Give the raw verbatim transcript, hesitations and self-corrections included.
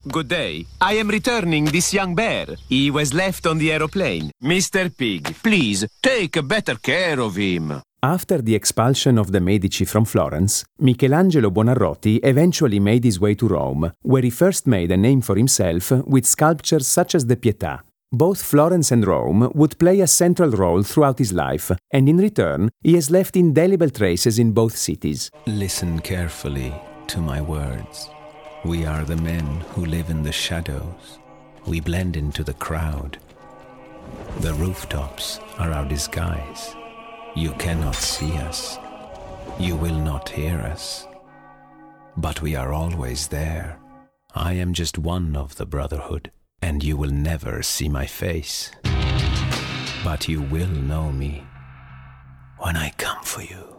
Good day. I am returning this young bear. He was left on the aeroplane. Mister Pig, please, take better care of him. After the expulsion of the Medici from Florence, Michelangelo Buonarroti eventually made his way to Rome, where he first made a name for himself with sculptures such as the Pietà. Both Florence and Rome would play a central role throughout his life, and in return, he has left indelible traces in both cities. Listen carefully to my words. We are the men who live in the shadows. We blend into the crowd. The rooftops are our disguise. You cannot see us. You will not hear us. But we are always there. I am just one of the Brotherhood, and you will never see my face. But you will know me when I come for you.